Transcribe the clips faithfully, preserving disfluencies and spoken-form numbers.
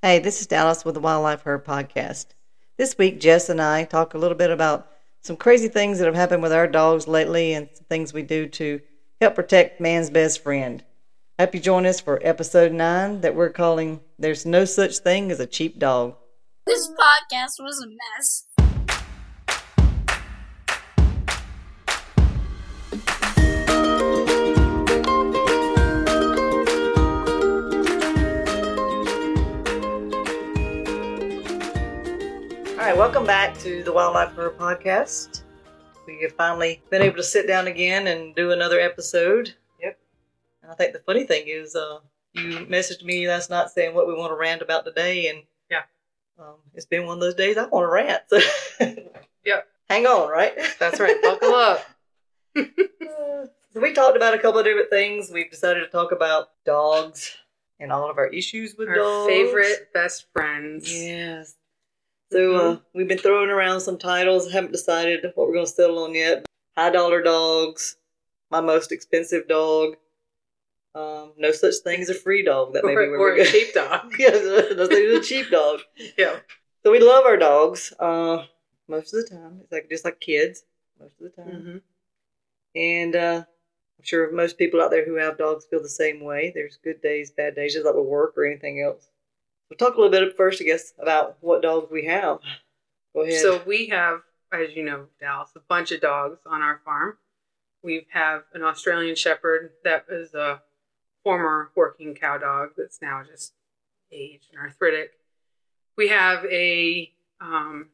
Hey, this is Dallas with the Wildlife Herd Podcast. This week, Jess and I talk a little bit about some crazy things that have happened with our dogs lately and things we do to help protect man's best friend. I hope you join us for episode nine that we're calling There's No Such Thing as a Cheap Dog. This podcast was a mess. All right, welcome back to the Wildlife Herd Podcast. We have finally been able to sit down again and do another episode. Yep. And I think the funny thing is, uh, you messaged me last night saying what we want to rant about today, and yeah, um, it's been one of those days I want to rant. So yep. Hang on, right? That's right. Buckle up. uh, so we talked about a couple of different things. We've decided to talk about dogs and all of our issues with Our dogs. favorite best friends. Yes. So uh, we've been throwing around some titles. Haven't decided what we're going to settle on yet. High dollar dogs, my most expensive dog, um, no such thing as a free dog. That may or, be where or we a go. cheap dog. Yes, no such as a cheap dog. Yeah. So we love our dogs uh, most of the time. It's like just like kids most of the time. Mm-hmm. And uh, I'm sure most people out there who have dogs feel the same way. There's good days, bad days, just like with work or anything else. We'll talk a little bit first, I guess, about what dogs we have. Go ahead. So we have, as you know, Dallas, a bunch of dogs on our farm. We have an Australian Shepherd that is a former working cow dog that's now just aged and arthritic. We have a um,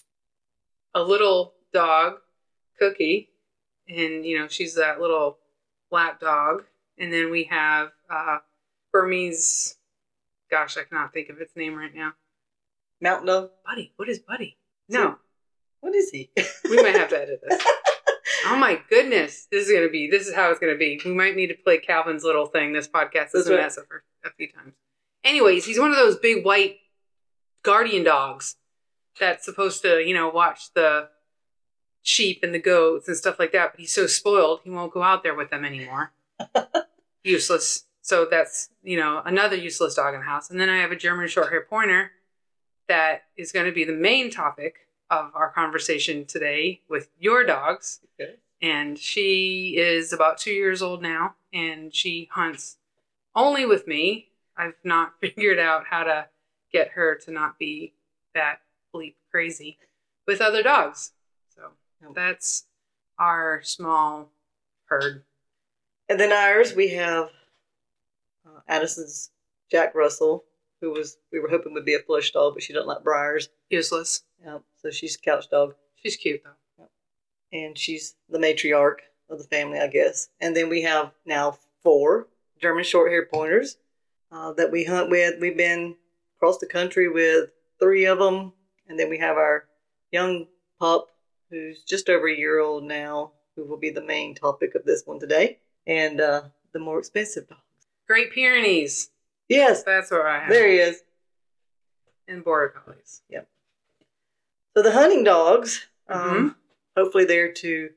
a little dog, Cookie, and you know she's that little lap dog. And then we have uh, Burmese. Gosh, I cannot think of its name right now. Mountain Dog? Buddy. What is Buddy? No. What is he? We might have to edit this. Oh my goodness. This is going to be, this is how it's going to be. We might need to play Calvin's little thing. This podcast is a mess for a few times. Anyways, he's one of those big white guardian dogs that's supposed to, you know, watch the sheep and the goats and stuff like that. But he's so spoiled, he won't go out there with them anymore. Useless. So that's, you know, another useless dog in the house. And then I have a German Shorthair Pointer that is going to be the main topic of our conversation today with your dogs. Okay. And she is about two years old now, and she hunts only with me. I've not figured out how to get her to not be that bleep crazy with other dogs. So that's our small herd. And then ours, we have uh, Addison's Jack Russell, who was we were hoping would be a flush dog, but she doesn't like briars. Useless. Yep. So she's a couch dog. She's cute, though. Yep. And she's the matriarch of the family, I guess. And then we have now four German Shorthair Pointers uh, that we hunt with. We've been across the country with three of them. And then we have our young pup, who's just over a year old now, who will be the main topic of this one today. And uh, the more expensive dogs. Great Pyrenees. Yes. That's what I have. There he is. And Border Collies. Yep. So the hunting dogs, Mm-hmm. um, hopefully they're to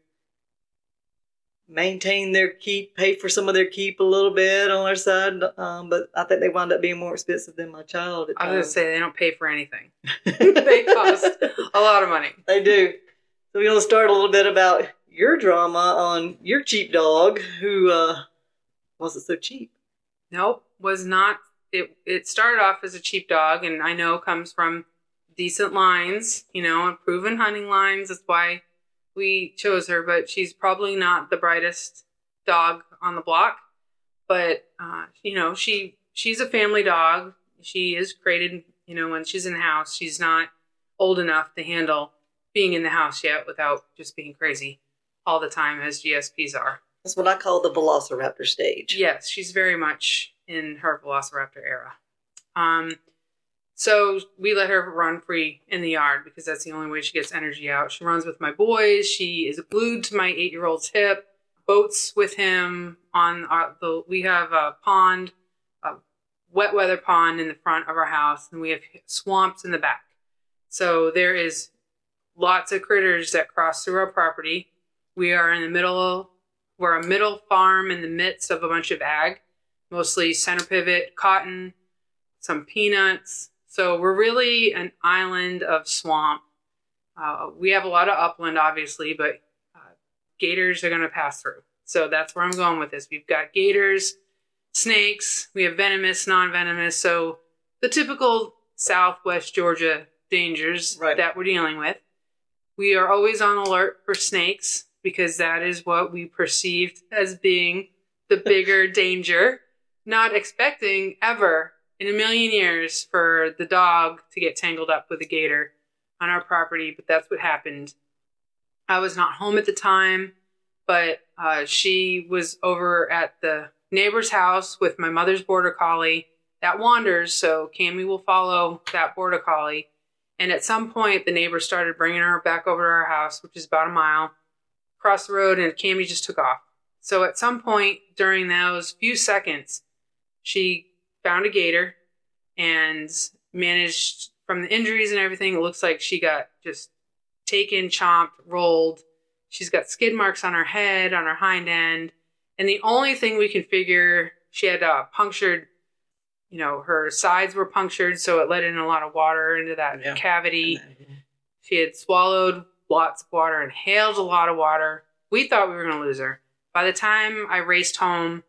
maintain their keep, pay for some of their keep a little bit on their side. Um, but I think they wind up being more expensive than my child. At I was going to times. say, they don't pay for anything. They cost a lot of money. They do. So we're going to start a little bit about your drama on your cheap dog who uh, wasn't so cheap. Nope, was not. It it started off as a cheap dog, and I know comes from decent lines, you know, and proven hunting lines. That's why we chose her, but she's probably not the brightest dog on the block. But, uh, you know, she she's a family dog. She is created, you know, when she's in the house. She's not old enough to handle being in the house yet without just being crazy all the time as G S Ps are. That's what I call the Velociraptor stage. Yes, she's very much in her Velociraptor era. Um, so we let her run free in the yard because that's the only way she gets energy out. She runs with my boys. She is glued to my eight-year-old's hip, boats with him on our, the, we have a pond, a wet weather pond in the front of our house, and we have swamps in the back. So there is lots of critters that cross through our property. We are in the middle of, we're a middle farm in the midst of a bunch of ag, mostly center pivot, cotton, some peanuts, So we're really an island of swamp. Uh, we have a lot of upland, obviously, but uh, gators are going to pass through. So that's where I'm going with this. We've got gators, snakes, we have venomous, non-venomous. So the typical Southwest Georgia dangers right. that we're dealing with. We are always on alert for snakes because that is what we perceived as being the bigger danger. Not expecting ever in a million years for the dog to get tangled up with a gator on our property, but that's what happened. I was not home at the time, but uh, she was over at the neighbor's house with my mother's border collie that wanders, so Cammie will follow that border collie. And at some point, the neighbor started bringing her back over to our house, which is about a mile across the road, and Cammie just took off. So at some point during those few seconds, she found a gator and managed, from the injuries and everything, it looks like she got just taken, chomped, rolled. She's got skid marks on her head, on her hind end. And the only thing we can figure, she had uh, punctured, you know, her sides were punctured, so it let in a lot of water into that yeah. cavity. She had swallowed lots of water, inhaled a lot of water. We thought we were going to lose her. By the time I raced home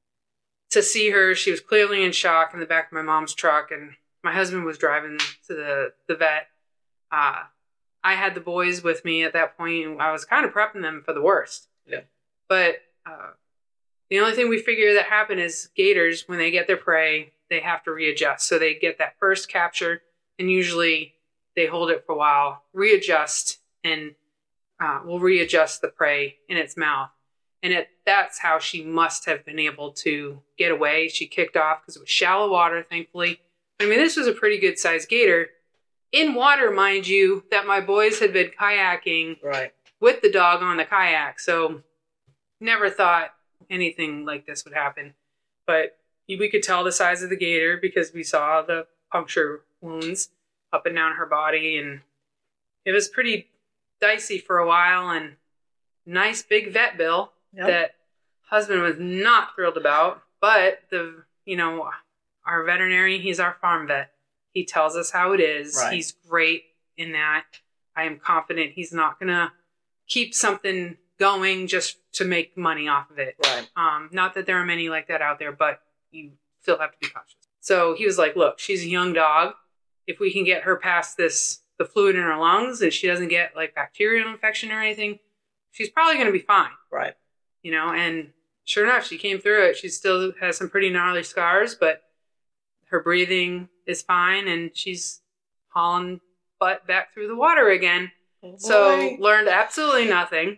to see her, she was clearly in shock in the back of my mom's truck, and my husband was driving to the, the vet. Uh, I had the boys with me at that point, and I was kind of prepping them for the worst. Yeah. But uh, the only thing we figure that happen is gators, when they get their prey, they have to readjust. So they get that first capture, and usually they hold it for a while, readjust, and uh, will readjust the prey in its mouth. And it, that's how she must have been able to get away. She kicked off because it was shallow water, thankfully. I mean, this was a pretty good-sized gator. In water, mind you, that my boys had been kayaking right. with the dog on the kayak. So never thought anything like this would happen. But we could tell the size of the gator because we saw the puncture wounds up and down her body. And it was pretty dicey for a while, and nice big vet bill. Yep. That husband was not thrilled about, but the, you know, our veterinarian, he's our farm vet. He tells us how it is. Right. He's great in that. I am confident he's not going to keep something going just to make money off of it. Right. Um, not that there are many like that out there, but you still have to be cautious. So he was like, look, she's a young dog. If we can get her past this, the fluid in her lungs, and she doesn't get like bacterial infection or anything, she's probably going to be fine. Right. You know, and sure enough, she came through it. She still has some pretty gnarly scars, but her breathing is fine, and she's hauling butt back through the water again. Oh, so learned absolutely nothing.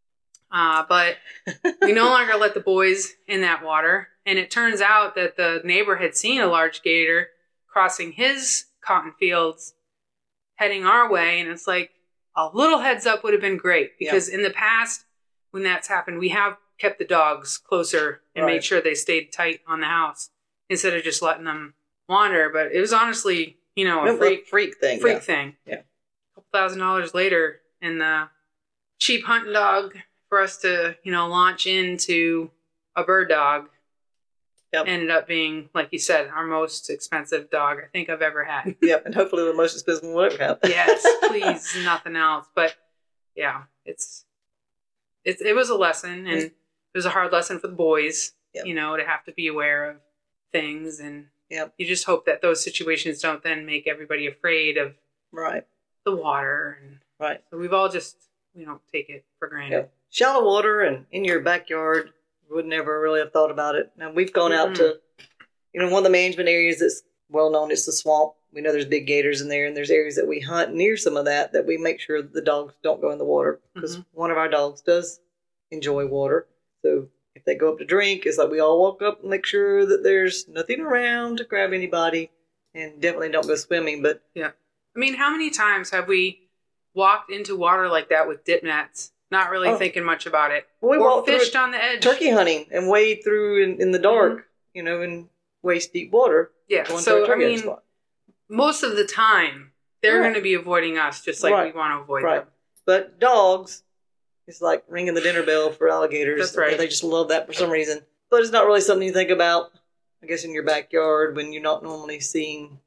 Uh, but we no longer let the boys in that water. And it turns out that the neighbor had seen a large gator crossing his cotton fields heading our way. And it's like, a little heads up would have been great, because yeah. in the past, when that's happened, we have kept the dogs closer and right. made sure they stayed tight on the house instead of just letting them wander. But it was honestly, you know, a freak, freak thing. Freak yeah. thing. Yeah. A couple thousand dollars later, and the cheap hunting dog for us to, you know, launch into a bird dog yep. ended up being, like you said, our most expensive dog I think I've ever had. Yep, and hopefully the most expensive one we'll ever have. Yes, please, nothing else. But yeah, it's it's it was a lesson, and it was a hard lesson for the boys. Yep. You know, to have to be aware of things, and yep. you just hope that those situations don't then make everybody afraid of right the water, and right. So we've all just we don't take it for granted. Yep. Shallow water and in your backyard, would never really have thought about it. Now we've gone mm-hmm. out to, you know, one of the management areas that's well known is the swamp. We know there's big gators in there, and there's areas that we hunt near some of that that we make sure the dogs don't go in the water, because mm-hmm. one of our dogs does enjoy water. So if they go up to drink, it's like we all walk up and make sure that there's nothing around to grab anybody, and definitely don't go swimming. But yeah, I mean, how many times have we walked into water like that with dip nets, not really oh. thinking much about it, well, we or fished on the edge, turkey hunting, and wade through in, in the dark, mm-hmm. you know, in waist deep water. Yeah, so I mean, spot. Most of the time they're right. going to be avoiding us, just like right. we want to avoid right. them. But dogs, it's like ringing the dinner bell for alligators. That's right. They just love that for some reason. But it's not really something you think about, I guess, in your backyard when you're not normally seeing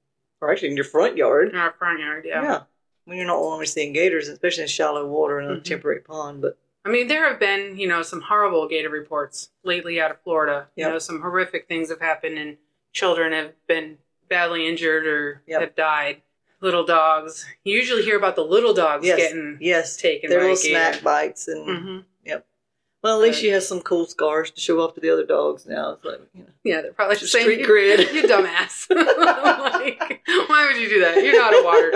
or actually in your front yard. In our front yard, yeah. Yeah. When you're not only seeing gators, especially in shallow water in a Mm-hmm. temporary pond. But I mean, there have been, you know, some horrible gator reports lately out of Florida. Yep. You know, some horrific things have happened and children have been badly injured or Yep. have died. Little dogs. You usually hear about the little dogs yes, getting yes, taken their by a little gator. snack bites and Mm-hmm. yep. Well, at least But- she has some cool scars to show off to the other dogs now. It's like, you know, Yeah, they're probably just saying, street you, cred. you dumbass. Like, why would you do that? You're not a water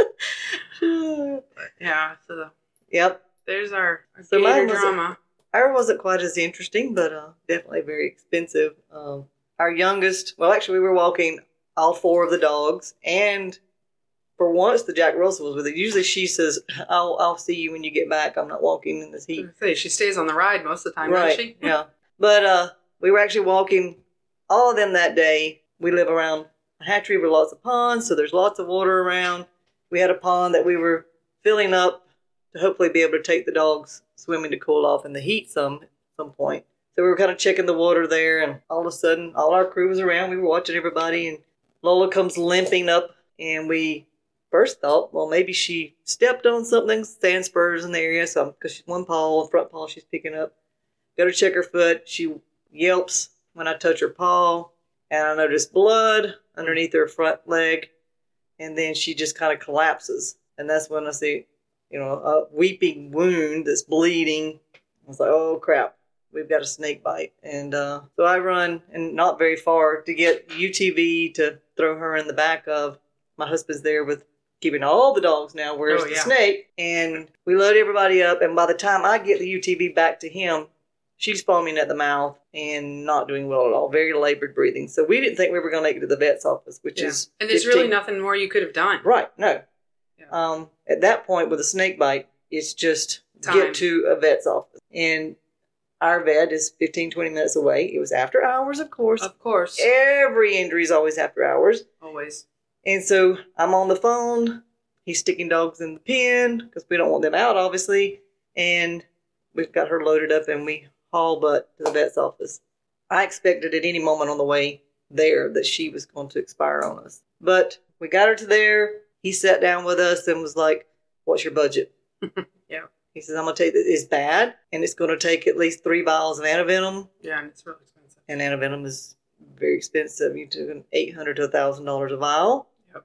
dog. But yeah, so the, Yep. there's our, our So gator mine was a- drama. Ours wasn't quite as interesting, but uh, definitely very expensive. Um, our youngest, well, actually, we were walking all four of the dogs, and for once, the Jack Russell was with it. Usually, she says, "I'll I'll see you when you get back. I'm not walking in this I heat." was gonna say, she stays on the ride most of the time, Right? doesn't she? Yeah. But uh, we were actually walking all of them that day. We live around a hatchery with lots of ponds, so there's lots of water around. We had a pond that we were filling up to hopefully be able to take the dogs swimming to cool off in the heat some at some point. So we were kind of checking the water there, and all of a sudden, all our crew was around. We were watching everybody, and Lola comes limping up, and we first thought, well, maybe she stepped on something, sand spurs in the area, so because she's one paw, front paw she's picking up. Go to check her foot. She yelps when I touch her paw, and I notice blood underneath her front leg, and then she just kind of collapses. And that's when I see, you know, a weeping wound that's bleeding. I was like, oh, crap. We've got a snake bite. And uh, so I run, and not very far, to get U T V to throw her in the back of. My husband's there with keeping all the dogs now. Where's Oh, the yeah. snake? And we load everybody up, and by the time I get the U T V back to him, she's foaming at the mouth and not doing well at all. Very labored breathing. So we didn't think we were going to make it to the vet's office, which Yeah. is And there's fifteen really nothing more you could have done. Right, no. Yeah. Um, at that point, with a snake bite, it's just Time. get to a vet's office. And our vet is fifteen, twenty minutes away. It was after hours, of course. Of course. Every injury is always after hours. Always. And so I'm on the phone. He's sticking dogs in the pen because we don't want them out, obviously. And we've got her loaded up, and we haul butt to the vet's office. I expected at any moment on the way there that she was going to expire on us. But we got her to there. He sat down with us and was like, what's your budget? Yeah. He says, I'm going to take this. It's bad, and it's going to take at least three vials of antivenom. Yeah, and it's really expensive. And antivenom is very expensive. You took eight hundred dollars to one thousand dollars a vial. Yep.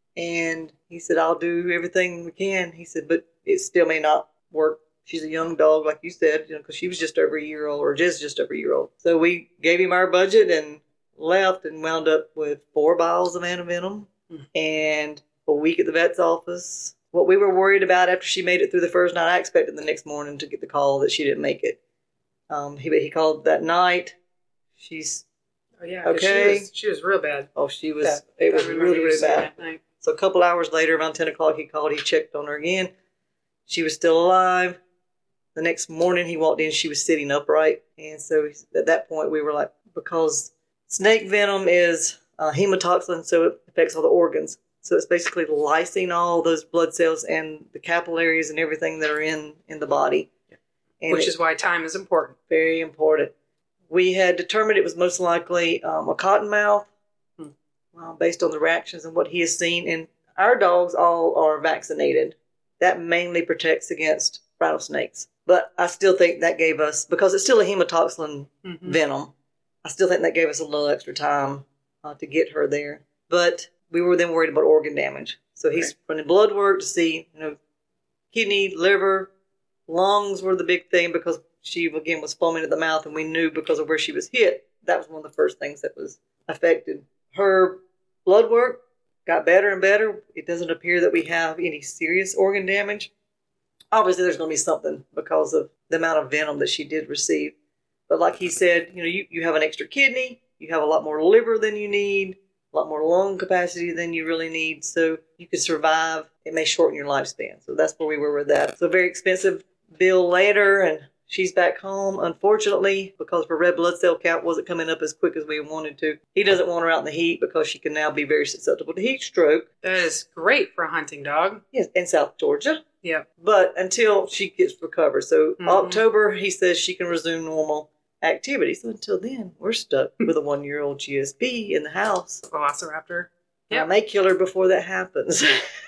And he said, I'll do everything we can. He said, but it still may not work. She's a young dog, like you said, you know, because she was just over a year old, or just just over a year old. So we gave him our budget and left, and wound up with four vials of antivenom Mm. and a week at the vet's office. What we were worried about after she made it through the first night, I expected the next morning to get the call that she didn't make it. Um, he he called that night. She's Oh, yeah. 'cause Okay. She was, she was real bad. oh, she was That- it I was remember really you really saying bad. that night. So a couple hours later, around ten o'clock, he called. He checked on her again. She was still alive. The next morning, he walked in. She was sitting upright. And so at that point, we were like, because snake venom is uh, hematoxin, so it affects all the organs. So it's basically lysing all those blood cells and the capillaries and everything that are in, in the body. And Which it- is why time is important. very important. We had determined it was most likely um, a cottonmouth, Hmm. uh, based on the reactions and what he has seen. And our dogs all are vaccinated. That mainly protects against rattlesnakes. But I still think that gave us, because it's still a hematoxin Mhm. venom, I still think that gave us a little extra time uh, to get her there. But we were then worried about organ damage. So he's Right. running blood work to see, you know, kidney, liver, lungs were the big thing, because she, again, was foaming at the mouth, and we knew because of where she was hit, that was one of the first things that was affected. Her blood work got better and better. It doesn't appear that we have any serious organ damage. Obviously, there's going to be something because of the amount of venom that she did receive. But like he said, you know, you, you have an extra kidney, you have a lot more liver than you need, a lot more lung capacity than you really need, so you could survive. It may shorten your lifespan. So that's where we were with that. So very expensive bill later, and she's back home, unfortunately, because her red blood cell count wasn't coming up as quick as we wanted to. He doesn't want her out in the heat because she can now be very susceptible to heat stroke. That is great for a hunting dog. Yes, in South Georgia. Yep. But until she gets recovered. So Mhm. October, he says she can resume normal activity. So until then, we're stuck with a one-year-old G S P in the house. Velociraptor. Yep. I may kill her before that happens.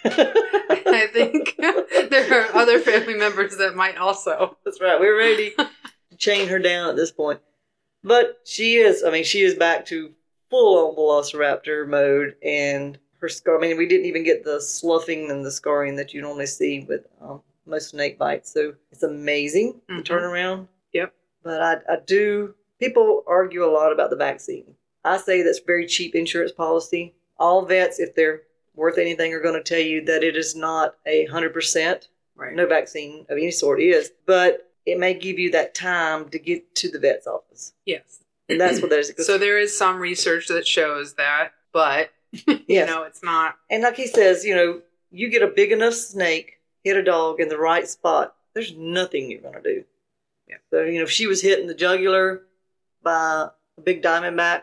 I think there are other family members that might also. That's right. We're ready to chain her down at this point. But she is, I mean, she is back to full-on velociraptor mode, and her scar, I mean, we didn't even get the sloughing and the scarring that you normally see with um, most snake bites. So it's amazing, mm-hmm. the turnaround. Yep. But I, I do, people argue a lot about the vaccine. I say that's very cheap insurance policy. All vets, if they're worth anything, are going to tell you that it is not a hundred percent. Right. No vaccine of any sort is, but it may give you that time to get to the vet's office. Yes. And that's what that is. So there is some research that shows that, but, you yes. know, it's not. And like he says, you know, you get a big enough snake, hit a dog in the right spot, there's nothing you're going to do. Yeah. So, you know, if she was hitting the jugular by a big diamondback,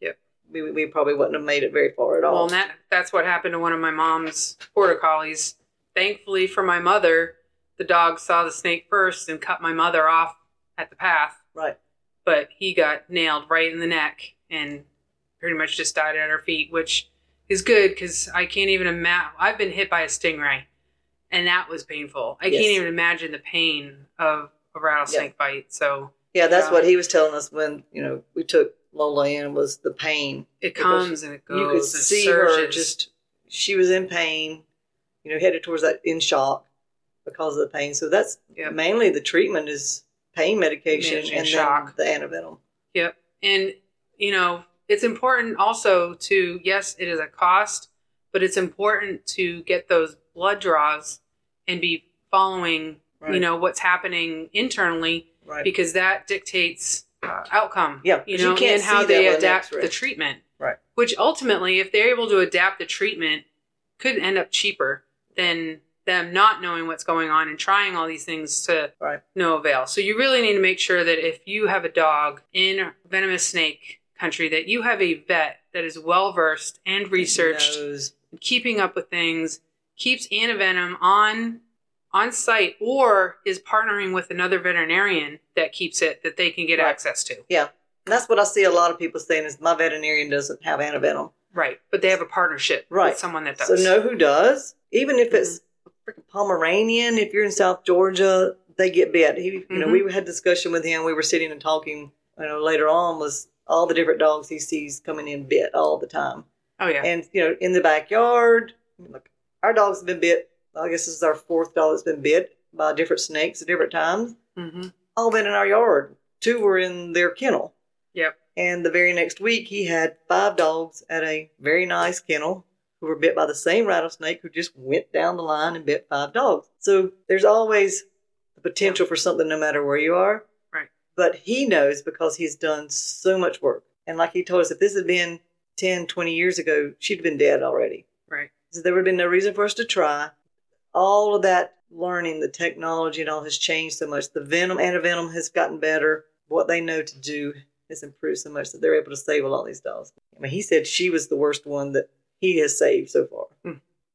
We, we probably wouldn't have made it very far at all. Well, and that, that's what happened to one of my mom's border collies. Thankfully for my mother, the dog saw the snake first and cut my mother off at the path. Right. But he got nailed right in the neck and pretty much just died at her feet, which is good because I can't even imagine. I've been hit by a stingray, and that was painful. I yes. can't even imagine the pain of a rattlesnake yep. bite. So yeah, that's uh, what he was telling us when, you know, we took Lola in, was the pain. It comes and it goes. You could see her just, she was in pain, you know, headed towards that in shock because of the pain. So that's yep. mainly the treatment is pain medication Managing and shock. Then the antivenom. Yep. And, you know, it's important also to, yes, it is a cost, but it's important to get those blood draws and be following, right. you know, what's happening internally right. because that dictates Uh, outcome, yeah, you know, you and how they adapt the, the treatment, right? Which ultimately, if they're able to adapt the treatment, could end up cheaper than them not knowing what's going on and trying all these things to right. no avail. So you really need to make sure that if you have a dog in venomous snake country, that you have a vet that is well versed and researched, keeping up with things, keeps antivenom on. on site, or is partnering with another veterinarian that keeps it, that they can get right. access to. Yeah. And that's what I see a lot of people saying is my veterinarian doesn't have antivenom. Right. But they have a partnership right. with someone that does. So know who does. Even if mm-hmm. it's a freaking Pomeranian, if you're in South Georgia, they get bit. He, you mm-hmm. know, we had discussion with him. We were sitting and talking, you know, later on was all the different dogs he sees coming in bit all the time. Oh, yeah. And, you know, in the backyard, look, our dogs have been bit. I guess this is our fourth dog that's been bit by different snakes at different times. Mm-hmm. All been in our yard. Two were in their kennel. Yep. And the very next week, he had five dogs at a very nice kennel who were bit by the same rattlesnake who just went down the line and bit five dogs. So there's always the potential for something no matter where you are. Right. But he knows because he's done so much work. And like he told us, if this had been ten, twenty years ago, she'd have been dead already. Right. So there would have been no reason for us to try. All of that learning, the technology and all has changed so much. The venom, antivenom has gotten better. What they know to do has improved so much that they're able to save a lot of these dogs. I mean, he said she was the worst one that he has saved so far. Mm.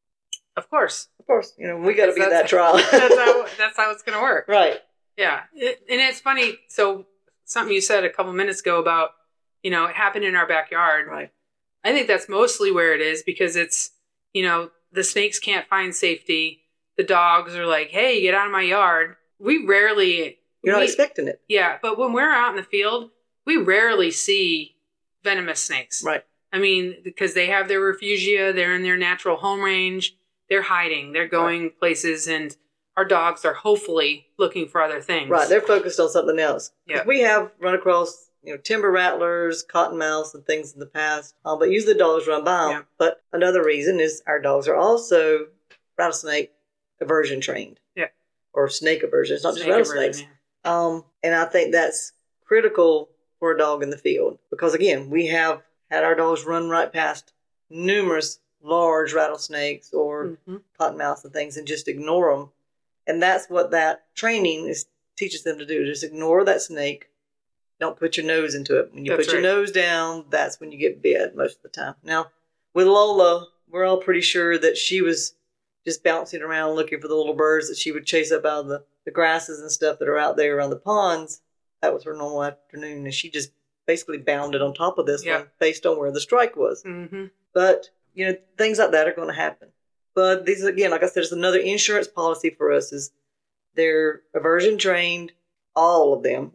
Of course. Of course. You know, we got to be that trial. that's, how, that's how it's going to work. Right. Yeah. It, and it's funny. So something you said a couple minutes ago about, you know, it happened in our backyard. Right. I think that's mostly where it is because it's, you know, the snakes can't find safety. The dogs are like, hey, get out of my yard. We rarely... You're not we, expecting it. Yeah, but when we're out in the field, we rarely see venomous snakes. Right. I mean, because they have their refugia, they're in their natural home range, they're hiding, they're going right. places, and our dogs are hopefully looking for other things. Right, they're focused on something else. Yeah. We have run across, you know, timber rattlers, cottonmouths, and things in the past, um, but usually the dogs run by them. Yeah. But another reason is our dogs are also rattlesnake aversion trained. Yeah. Or snake aversion. It's not snake just rattlesnakes. Aversion, yeah. Um, and I think that's critical for a dog in the field. Because, again, we have had our dogs run right past numerous large rattlesnakes or mm-hmm. cottonmouths and things and just ignore them. And that's what that training is teaches them to do. Just ignore that snake. Don't put your nose into it. When you that's put right. your nose down, that's when you get bit most of the time. Now, with Lola, we're all pretty sure that she was just bouncing around looking for the little birds that she would chase up out of the, the grasses and stuff that are out there around the ponds. That was her normal afternoon. And she just basically bounded on top of this yeah. one based on where the strike was. Mm-hmm. But you know, things like that are going to happen. But these, again, like I said, it's another insurance policy for us is they're aversion trained, all of them.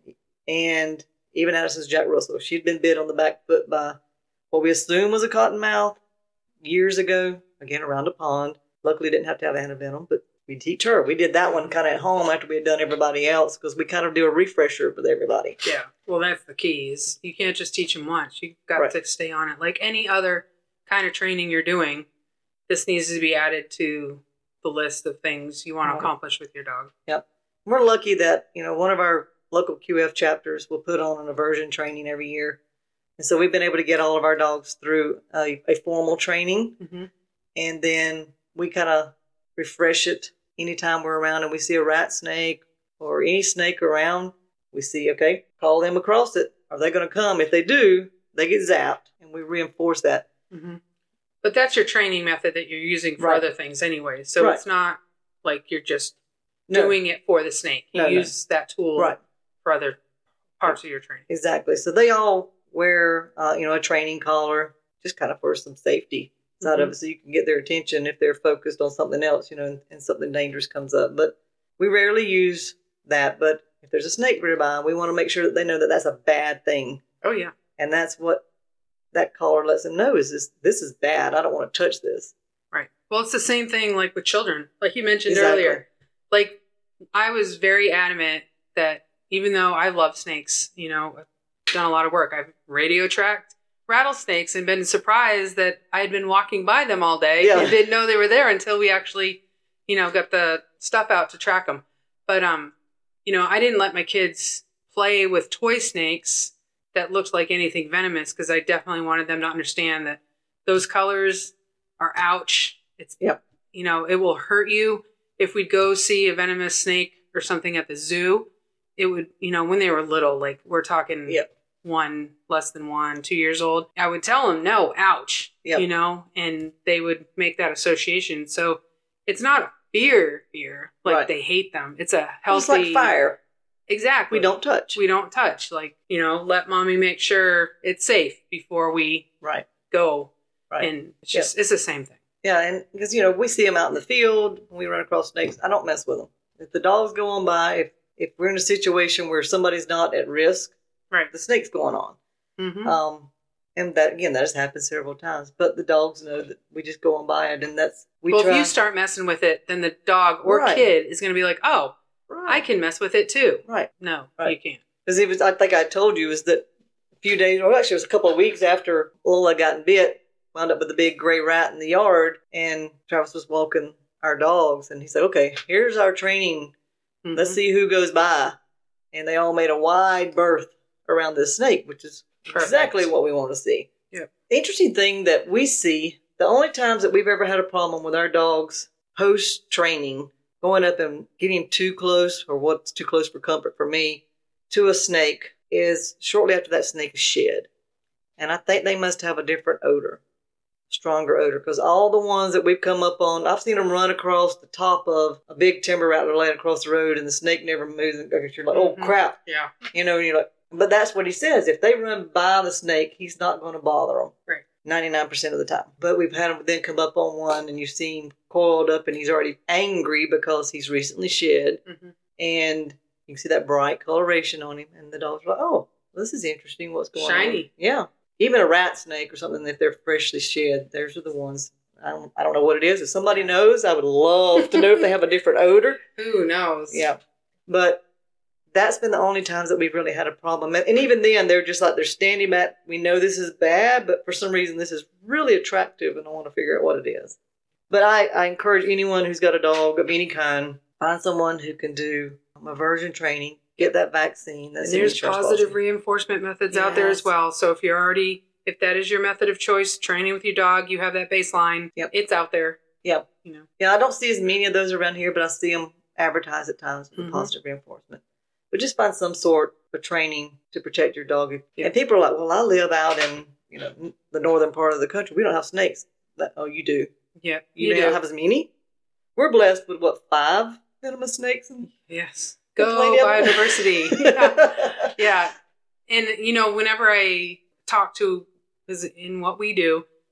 And even Addison's Jack Russell, she'd been bit on the back foot by what we assume was a cottonmouth years ago, again, around a pond. Luckily, didn't have to have antivenom, but we teach her. We did that one kind of at home after we had done everybody else because we kind of do a refresher with everybody. Yeah. Well, that's the key is you can't just teach them once. You've got right. to stay on it. Like any other kind of training you're doing, this needs to be added to the list of things you want to right. accomplish with your dog. Yep. We're lucky that, you know, one of our local Q F chapters will put on an aversion training every year. And so we've been able to get all of our dogs through a, a formal training. Mm-hmm. And then we kind of refresh it anytime we're around and we see a rat snake or any snake around. We see, okay, call them across it. Are they going to come? If they do, they get zapped. And we reinforce that. Mm-hmm. But that's your training method that you're using for right. other things anyway. So right. it's not like you're just no. doing it for the snake. You no, use no. that tool right. for other parts of your training. Exactly. So they all wear, uh, you know, a training collar, just kind of for some safety side mm-hmm. of it, so you can get their attention if they're focused on something else, you know, and, and something dangerous comes up. But we rarely use that. But if there's a snake nearby, we want to make sure that they know that that's a bad thing. Oh, yeah. And that's what that collar lets them know is this, this is bad. I don't want to touch this. Right. Well, it's the same thing like with children, like you mentioned exactly. earlier. Like I was very adamant that even though I love snakes, you know, I've done a lot of work. I've radio tracked rattlesnakes and been surprised that I had been walking by them all day yeah. and didn't know they were there until we actually, you know, got the stuff out to track them. But, um, you know, I didn't let my kids play with toy snakes that looked like anything venomous because I definitely wanted them to understand that those colors are ouch. It's, yep. you know, it will hurt you. If we'd go see a venomous snake or something at the zoo, it would, you know, when they were little, like we're talking yep. one, less than one, two years old, I would tell them, no, ouch, yep. you know, and they would make that association. So it's not a fear fear, like right. they hate them. It's a healthy. It's like fire. Exactly. We don't touch. We don't touch. Like, you know, let mommy make sure it's safe before we right. go. Right. And it's just, yep. it's the same thing. Yeah. And because, you know, we see them out in the field, we run across snakes. I don't mess with them. If the dogs go on by, if, if we're in a situation where somebody's not at risk, right. the snake's going on. Mm-hmm. Um, and that, again, that has happened several times. But the dogs know that we just go on by it. And that's, we well, try. If you start messing with it, then the dog or right. kid is going to be like, oh, right. I can mess with it too. Right. No, right. you can't. Because it was, I think I told you, is that a few days, or actually it was a couple of weeks after Lola got bit, wound up with a big gray rat in the yard, and Travis was walking our dogs, and he said, okay, here's our training. Mm-hmm. Let's see who goes by. And they all made a wide berth around this snake, which is Perfect. Exactly what we want to see. Yeah. Interesting thing that we see, the only times that we've ever had a problem with our dogs post-training, going up and getting too close, or what's too close for comfort for me, to a snake, is shortly after that snake is shed. And I think they must have a different odor, stronger odor, because all the ones that we've come up on, I've seen them run across the top of a big timber rattler laying across the road, and the snake never moves. And you're like, oh, crap. Yeah. You know, and you're like, but that's what he says. If they run by the snake, he's not going to bother them. Right. ninety-nine percent of the time. But we've had him then come up on one, and you see him coiled up, and he's already angry because he's recently shed. Mm-hmm. And you can see that bright coloration on him, and the dog's like, oh, this is interesting. What's going Shiny. on? Shiny. Yeah. Even a rat snake or something, if they're freshly shed, those are the ones. I don't, I don't know what it is. If somebody knows, I would love to know if they have a different odor. Who knows? Yeah. But that's been the only times that we've really had a problem. And even then, they're just like, they're standing back. We know this is bad, but for some reason, this is really attractive, and I want to figure out what it is. But I, I encourage anyone who's got a dog of any kind, find someone who can do aversion training, get that vaccine. That's and there's positive reinforcement methods yes. out there as well. So if you're already, if that is your method of choice, training with your dog, you have that baseline. Yep. It's out there. Yep. You know. Yeah, I don't see as many of those around here, but I see them advertised at times with mm-hmm. positive reinforcement. But just find some sort of training to protect your dog. Yep. And people are like, well, I live out in, you know, the northern part of the country. We don't have snakes. Like, oh, you do. Yeah, you, you don't do. have as many. We're blessed with, what, five venomous snakes? And yes. Go biodiversity. yeah. yeah. And, you know, whenever I talk to, because in what we do,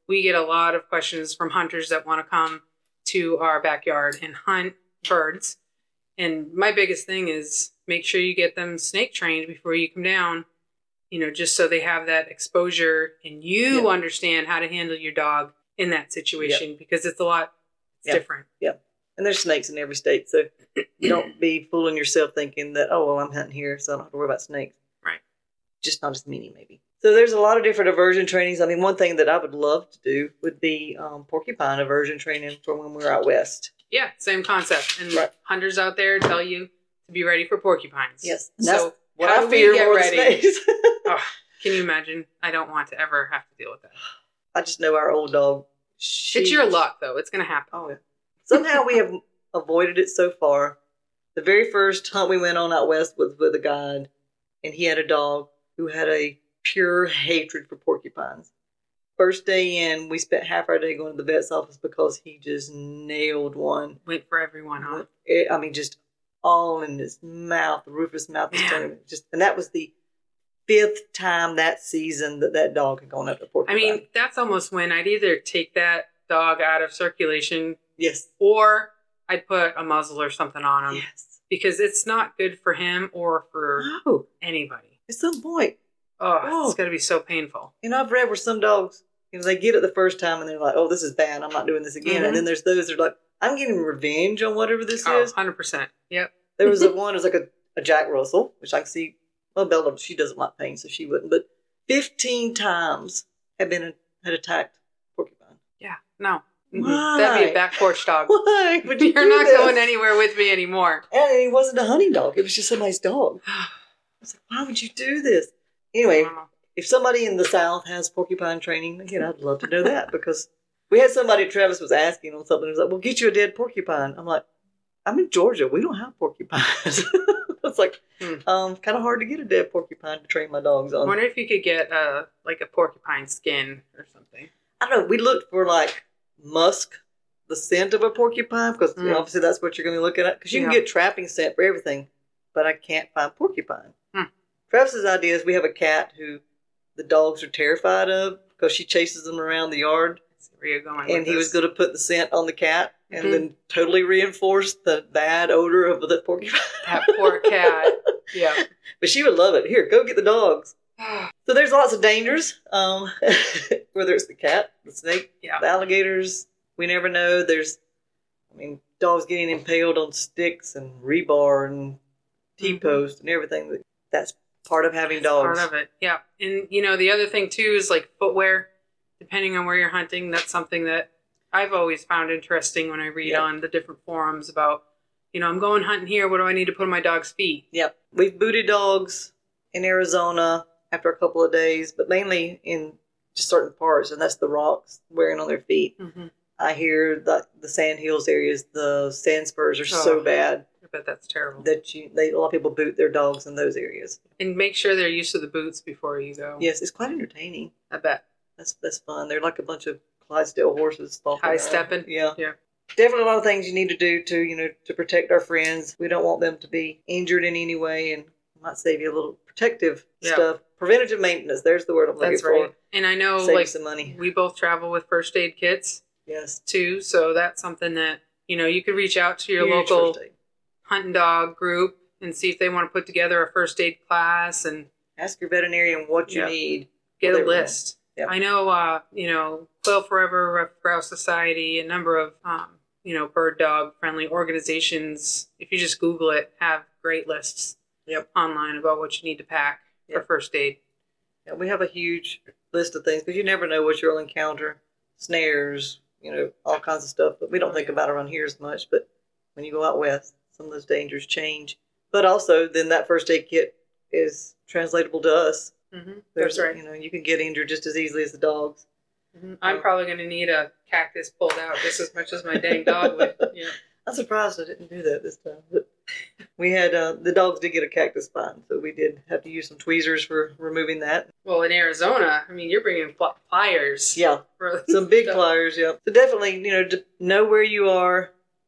we get a lot of questions from hunters that want to come to our backyard and hunt birds. And my biggest thing is make sure you get them snake trained before you come down, you know, just so they have that exposure and you yeah. understand how to handle your dog in that situation, yep. because it's a lot it's yep. different. Yeah. And there's snakes in every state. So you don't be fooling yourself thinking that, oh, well, I'm hunting here, so I don't have to worry about snakes. Right. Just not as many, maybe. So there's a lot of different aversion trainings. I mean, one thing that I would love to do would be um, porcupine aversion training for when we're out west. Yeah, same concept. And right. hunters out there tell you to be ready for porcupines. Yes. And so what how I do fear we get more ready? Than snakes. Oh, can you imagine? I don't want to ever have to deal with that. I just know our old dog. She, it's your luck, though. It's going to happen. Oh, yeah. Somehow we have avoided it so far. The very first hunt we went on out west was with a guide, and he had a dog who had a pure hatred for porcupines. First day in, we spent half our day going to the vet's office because he just nailed one. Went for everyone, huh? It, I mean, just all in his mouth, the roof of his mouth was turning. Just, and that was the fifth time that season that that dog had gone up to porcupine. I mean, that's almost when I'd either take that dog out of circulation, yes, or I'd put a muzzle or something on him. Yes. Because it's not good for him or for no. anybody. At some point. Oh, oh. It's got to be so painful. You know, I've read where some dogs, you know, they get it the first time and they're like, oh, this is bad. I'm not doing this again. Mm-hmm. And then there's those that are like, I'm getting revenge on whatever this oh, is. one hundred percent. Yep. There was a one, it was like a, a Jack Russell, which I can see, well, Bella, she doesn't like pain, so she wouldn't. But fifteen times had been, had attacked porcupine. Yeah, no. Why? That'd be a back porch dog. Why would you You're do not this? going anywhere with me anymore. And he wasn't a hunting dog. It was just somebody's dog. I was like, why would you do this? Anyway, wow. If somebody in the South has porcupine training, again, I'd love to know that, because we had somebody, Travis was asking on something. He was like, well, get you a dead porcupine. I'm like, I'm in Georgia. We don't have porcupines. It's like, hmm. um, kind of hard to get a dead porcupine to train my dogs on. I wonder if you could get uh, like a porcupine skin or something. I don't know. We looked for like musk, the scent of a porcupine, because mm. you know, obviously that's what you're going to be looking at. Because you yeah. can get trapping scent for everything, but I can't find porcupine. Hmm. Travis's idea is we have a cat who the dogs are terrified of because she chases them around the yard. Where you're going and he this. was going to put the scent on the cat and mm-hmm. then totally reinforce the bad odor of the porcupine. That poor cat. Yeah. But she would love it. Here, go get the dogs. So there's lots of dangers, um, whether it's the cat, the snake, yeah. the alligators. We never know. There's, I mean, dogs getting impaled on sticks and rebar and T-post mm-hmm. and everything. That's part of having That's dogs. Part of it, yeah. And, you know, the other thing, too, is like footwear. Depending on where you're hunting, that's something that I've always found interesting when I read yep. on the different forums about, you know, I'm going hunting here. What do I need to put on my dog's feet? Yep. We've booted dogs in Arizona after a couple of days, but mainly in just certain parts, and that's the rocks wearing on their feet. Mm-hmm. I hear that the sand hills areas, the sand spurs are oh, so bad. I bet that's terrible. That you, they, a lot of people boot their dogs in those areas. And make sure they're used to the boots before you go. Yes, it's quite entertaining. I bet. That's that's fun. They're like a bunch of Clydesdale horses. High stepping. Yeah. Yeah. Definitely a lot of things you need to do to, you know, to protect our friends. We don't want them to be injured in any way, and might save you a little protective yeah. stuff. Preventative maintenance. There's the word I'm looking That's for. Right. And I know, save like, some money. We both travel with first aid kits. Yes. Too. So that's something that, you know, you could reach out to your Huge local hunting dog group and see if they want to put together a first aid class and ask your veterinarian what you yeah. need. Get a list. Yep. I know, uh, you know, Quail Forever, Rough Grouse Society, a number of, um, you know, bird dog friendly organizations. If you just Google it, have great lists yep. online about what you need to pack yep. for first aid. Yeah, we have a huge list of things because you never know what you'll encounter. Snares, you know, all kinds of stuff. But we don't oh, think yeah. about it around here as much. But when you go out west, some of those dangers change. But also, then that first aid kit is translatable to us. Mm-hmm. That's right. You know, you can get injured just as easily as the dogs. Mm-hmm. I'm um, probably going to need a cactus pulled out just as much as my dang dog would. Yeah. I'm surprised I didn't do that this time. But we had, uh, the dogs did get a cactus spine, so we did have to use some tweezers for removing that. Well, in Arizona, I mean, you're bringing pl- pliers. Yeah, some big pliers, yeah. So definitely, you know, to know where you are,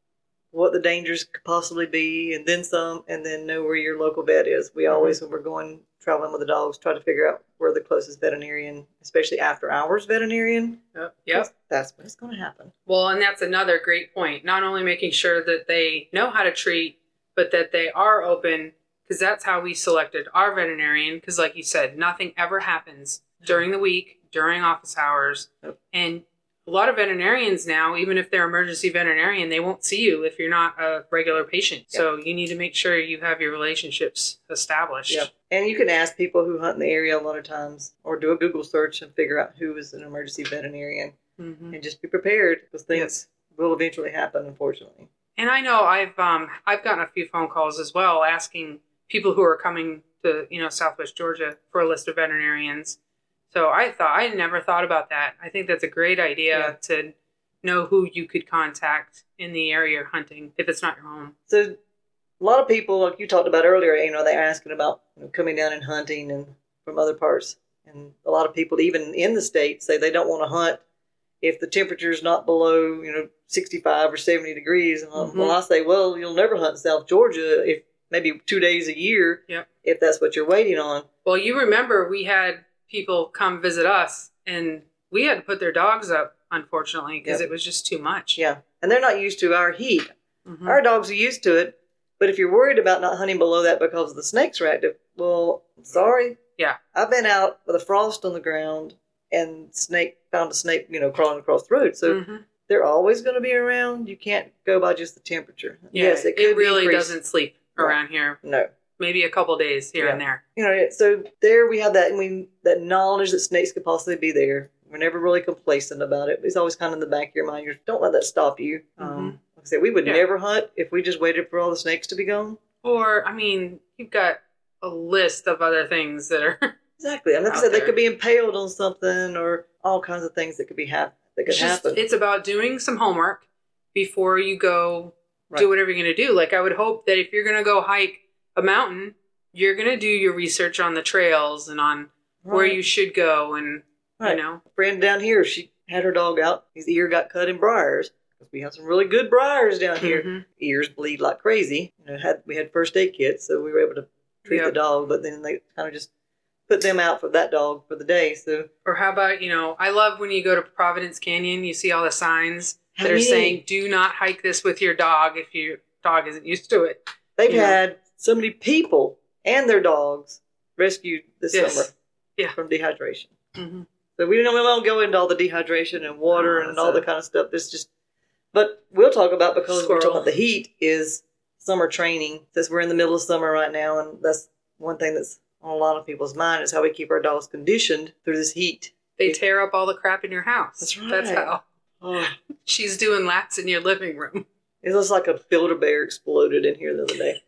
what the dangers could possibly be, and then some, and then know where your local vet is. We always, mm-hmm. when we're going traveling with the dogs, try to figure out where the closest veterinarian, especially after hours veterinarian. Yep. Yep. That's what's going to happen. Well, and that's another great point. Not only making sure that they know how to treat, but that they are open, because that's how we selected our veterinarian. Because like you said, nothing ever happens during the week, during office hours. Yep. And a lot of veterinarians now, even if they're emergency veterinarian, they won't see you if you're not a regular patient. Yep. So you need to make sure you have your relationships established. Yep. And you can ask people who hunt in the area a lot of times, or do a Google search and figure out who is an emergency veterinarian, mm-hmm. and just be prepared, because things yes. will eventually happen, unfortunately. And I know I've um I've gotten a few phone calls as well asking people who are coming to, you know, Southwest Georgia for a list of veterinarians. So I thought, I never thought about that. I think that's a great idea yeah. to know who you could contact in the area you're hunting if it's not your home. So a lot of people, like you talked about earlier, you know, they're asking about, you know, coming down and hunting and from other parts. And a lot of people, even in the state, say they don't want to hunt if the temperature is not below, you know, sixty-five or seventy degrees. Mm-hmm. Well, I say, well, you'll never hunt in South Georgia if maybe two days a year, yep. if that's what you're waiting on. Well, you remember we had people come visit us, and we had to put their dogs up, unfortunately, because yep. it was just too much. Yeah, and they're not used to our heat. Mm-hmm. Our dogs are used to it, but if you're worried about not hunting below that because the snakes are active, well, I'm sorry. Yeah. I've been out with a frost on the ground, and snake found a snake, you know, crawling across the road. So mm-hmm. they're always going to be around. You can't go by just the temperature. Yeah, yes, it, could it really increase. Doesn't sleep around right. here. No. Maybe a couple days here yeah. and there. You know, so there we have that, and we that knowledge that snakes could possibly be there. We're never really complacent about it. It's always kind of in the back of your mind. You don't let that stop you. Mm-hmm. Um, like I said, we would yeah. never hunt if we just waited for all the snakes to be gone. Or, I mean, you've got a list of other things that are exactly. And like I said, there. They could be impaled on something, or all kinds of things that could be hap- that could it's just, happen. It's about doing some homework before you go right. do whatever you're going to do. Like, I would hope that if you're going to go hike a mountain, you're going to do your research on the trails and on right. where you should go. And, right. you know. A friend down here, she had her dog out. His ear got cut in briars. We have some really good briars down here. Mm-hmm. Ears bleed like crazy. You know, had we had first aid kits, so we were able to treat yep. the dog, but then they kind of just put them out for that dog for the day. So, or how about, you know, I love when you go to Providence Canyon, you see all the signs that are saying, do not hike this with your dog if your dog isn't used to it. They've you had know? so many people and their dogs rescued this yes. summer yeah. from dehydration. Mm-hmm. So we don't, we won't go into all the dehydration and water oh, and all a... the kind of stuff. This just, but we'll talk about, because Squirrel. We're talking about the heat, is summer training. Since we're in the middle of summer right now, and that's one thing that's on a lot of people's mind, is how we keep our dogs conditioned through this heat. They it, tear up all the crap in your house. That's right. That's how. Oh. She's doing laps in your living room. It looks like a Build-A-Bear exploded in here the other day.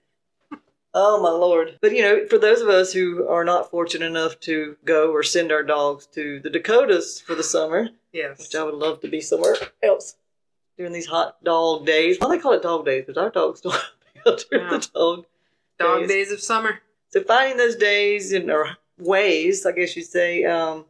Oh, my Lord. But, you know, for those of us who are not fortunate enough to go or send our dogs to the Dakotas for the summer, yes, which I would love to be somewhere else during these hot dog days. Why do they call it dog days? Because our dogs don't go during yeah. the dog Dog days. days of summer. So finding those days, and or ways, I guess you'd say, um,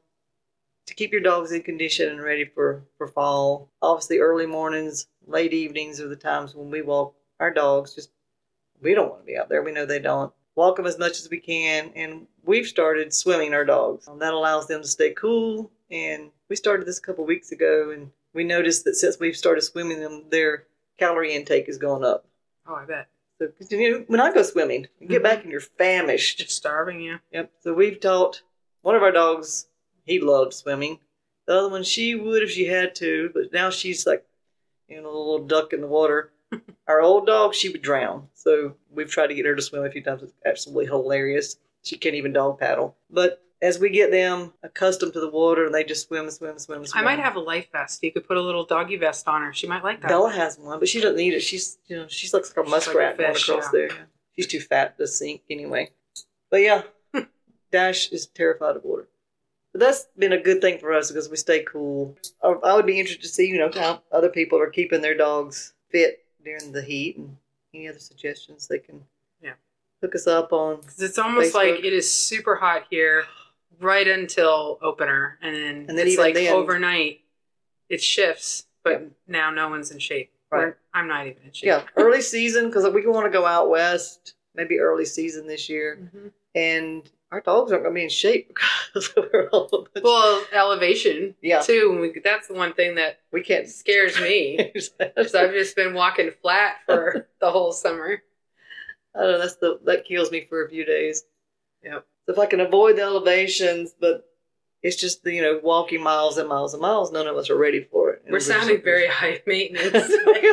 to keep your dogs in condition and ready for, for fall. Obviously, early mornings, late evenings are the times when we walk our dogs. Just we don't want to be out there. We know they don't. Walk them as much as we can. And we've started swimming our dogs. Um, that allows them to stay cool. And we started this a couple weeks ago, and we noticed that since we've started swimming them, their calorie intake has gone up. Oh, I bet. So, you know, when I go swimming, you get mm-hmm. back and you're famished. Just starving, yeah. Yep. So we've taught one of our dogs, he loved swimming. The other one, she would if she had to, but now she's like, you know, a little duck in the water. Our old dog, she would drown. So we've tried to get her to swim a few times. It's absolutely hilarious. She can't even dog paddle. But as we get them accustomed to the water, and they just swim and swim and swim and swim. I might have a life vest. You could put a little doggy vest on her. She might like that. Bella has one, but she doesn't need it. She's, you know, she's like a muskrat like across yeah. there. She's too fat to sink anyway. But yeah, Dash is terrified of water. But that's been a good thing for us because we stay cool. I would be interested to see, you know, how other people are keeping their dogs fit during the heat, and any other suggestions they can yeah. hook us up on. Because it's almost Facebook. Like it is super hot here right until opener, and then, and then it's like then, overnight it shifts, but yeah. now no one's in shape. Right. I'm not even in shape. Yeah, early season, because we want to go out west, maybe early season this year. Mm-hmm. And our dogs aren't going to be in shape because we're all a bunch. Well, elevation, yeah. too. We, that's the one thing that we can't scares me. Because I've just been walking flat for the whole summer. I don't know, that's the, that kills me for a few days. Yep. So if I can avoid the elevations, but it's just the, you know, walking miles and miles and miles, none of us are ready for it. We're sounding very high maintenance.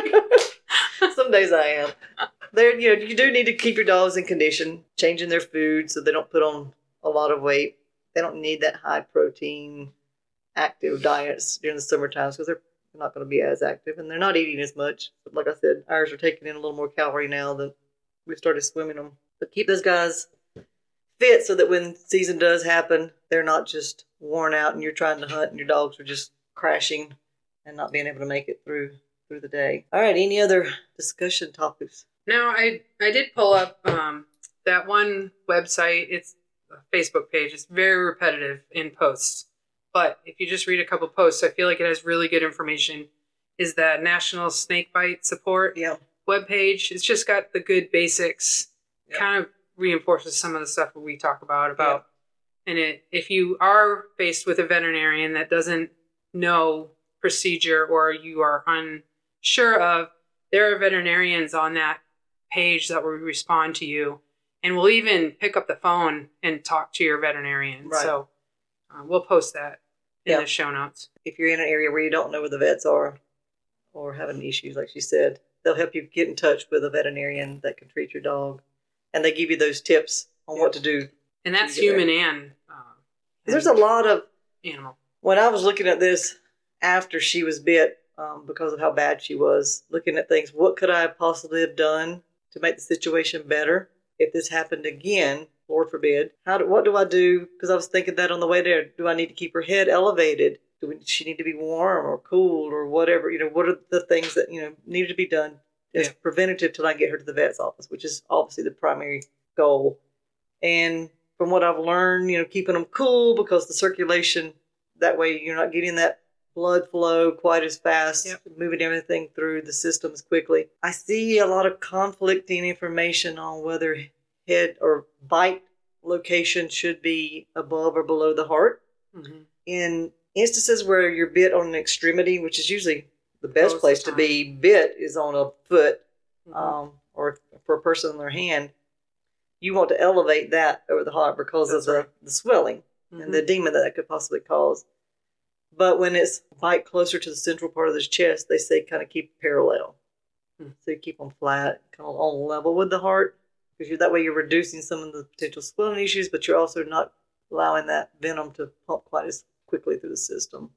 Some days I am. There, you know, you do need to keep your dogs in condition, changing their food so they don't put on a lot of weight. They don't need that high protein, active diets during the summer times because they're not going to be as active and they're not eating as much. But like I said, ours are taking in a little more calorie now that we've started swimming them. But keep those guys fit so that when season does happen, they're not just worn out and you're trying to hunt and your dogs are just crashing and not being able to make it through through the day. All right, any other discussion topics? No, I I did pull up um, that one website. It's a Facebook page. It's very repetitive in posts. But if you just read a couple posts, I feel like it has really good information. Is that National Snakebite Support yeah. webpage. It's just got the good basics. Yeah. Kind of reinforces some of the stuff that we talk about. about. Yeah. And it, if you are faced with a veterinarian that doesn't know procedure or you are unsure of, there are veterinarians on that page that will respond to you and will even pick up the phone and talk to your veterinarian. Right. So uh, we'll post that in yeah. the show notes. If you're in an area where you don't know where the vets are or having issues, like she said, they'll help you get in touch with a veterinarian that can treat your dog. And they give you those tips on yeah. what to do. And that's human and, uh, and there's a lot of animal. When I was looking at this after she was bit, um, because of how bad she was, looking at things, what could I possibly have done to make the situation better if this happened again? Lord forbid. How do, what do I do? Because I was thinking that on the way there. Do I need to keep her head elevated? Do we, does she need to be warm or cool or whatever? You know, what are the things that, you know, needed to be done as yeah. preventative till I get her to the vet's office, which is obviously the primary goal. And from what I've learned, you know, keeping them cool because the circulation, that way you're not getting that blood flow quite as fast, yep. moving everything through the systems quickly. I see a lot of conflicting information on whether head or bite location should be above or below the heart. Mm-hmm. In instances where you're bit on an extremity, which is usually the best Most place to be bit is on a foot, mm-hmm. um, or for a person in their hand, you want to elevate that over the heart because That's of the, right. the swelling mm-hmm. and the edema that that could possibly cause. But when it's bite closer to the central part of the chest, they say kind of keep parallel. Mm-hmm. So you keep them flat, kind of on level with the heart, because you're, that way you're reducing some of the potential swelling issues, but you're also not allowing that venom to pump quite as quickly through the system.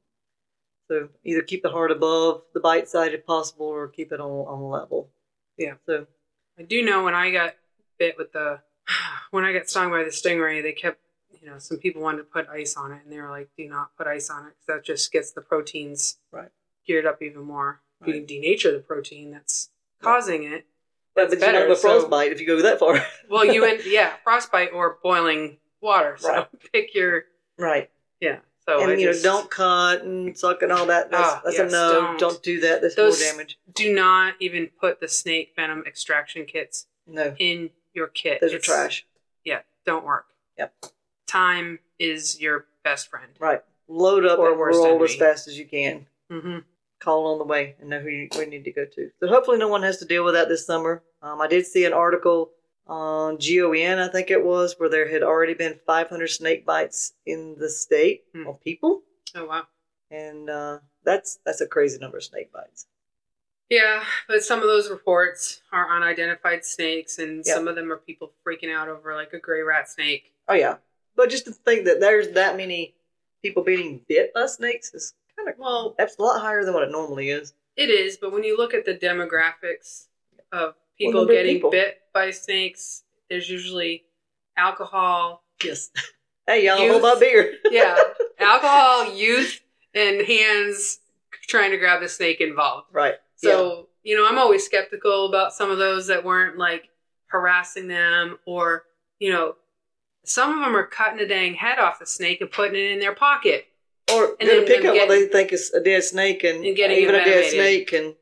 So either keep the heart above the bite side if possible, or keep it on on level. Yeah. So I do know when I got bit with the, when I got stung by the stingray, they kept, you know, some people wanted to put ice on it, and they were like, "Do not put ice on it, because that just gets the proteins right. geared up even more. Right. You can denature the protein that's causing it. That's but better. You know, the frostbite, so, if you go that far. well, you end, yeah, frostbite or boiling water. So right. pick your right. Yeah. So and I you just, know, don't cut and suck and all that. That's, oh, that's yes, a no. Don't, don't do that. There's Those, more damage. Do not even put the snake venom extraction kits no. in your kit. Those it's, are trash. Yeah, don't work. Yep. Time is your best friend. Right. Load up or and roll enemy. as fast as you can. Mm-hmm. Call on the way and know who you, where you need to go to. So hopefully no one has to deal with that this summer. Um, I did see an article on G O N, I think it was, where there had already been five hundred snake bites in the state mm. on people. Oh, wow. And uh, that's that's a crazy number of snake bites. Yeah, but some of those reports are unidentified snakes, and yep. some of them are people freaking out over like a gray rat snake. Oh, yeah. But just to think that there's that many people being bit by snakes is kind of, well, that's a lot higher than what it normally is. It is, but when you look at the demographics of people well, getting people. bit by snakes, there's usually alcohol. Yes. Hey, y'all, hold my beer. Yeah. Alcohol, youth, and hands trying to grab the snake involved. Right. So, yeah. you know, I'm always skeptical about some of those that weren't like harassing them, or, you know, some of them are cutting the dang head off the snake and putting it in their pocket. Or and going to pick up what they think is a dead snake and, and getting even a dead snake and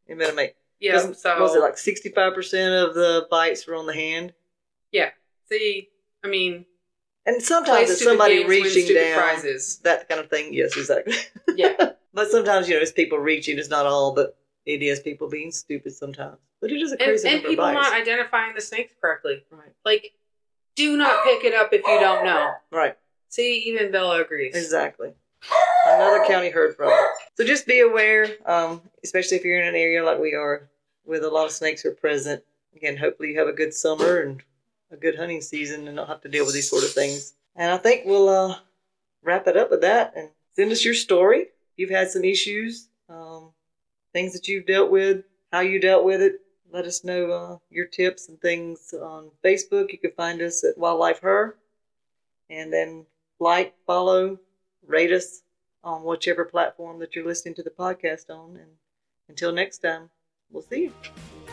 It better make. Yeah, so. Was it like sixty-five percent of the bites were on the hand? Yeah. See, I mean. And sometimes it's somebody reaching down. Prizes. That kind of thing. Yes, exactly. Yeah. But sometimes, you know, it's people reaching. It's not all, but it is people being stupid sometimes. But it is a crazy and, number and people of bites. not identifying the snakes correctly. Right. Like, do not pick it up if you don't know. Right. See, even Bella agrees. Exactly. Another county heard from. So just be aware, um, especially if you're in an area like we are, with a lot of snakes are present. Again, hopefully you have a good summer and a good hunting season and don't have to deal with these sort of things. And I think we'll uh, wrap it up with that and send us your story. If you've had some issues, um, things that you've dealt with, how you dealt with it. Let us know uh, your tips and things on Facebook. You can find us at Wildlife Her. And then like, follow, rate us on whichever platform that you're listening to the podcast on. And until next time, we'll see you.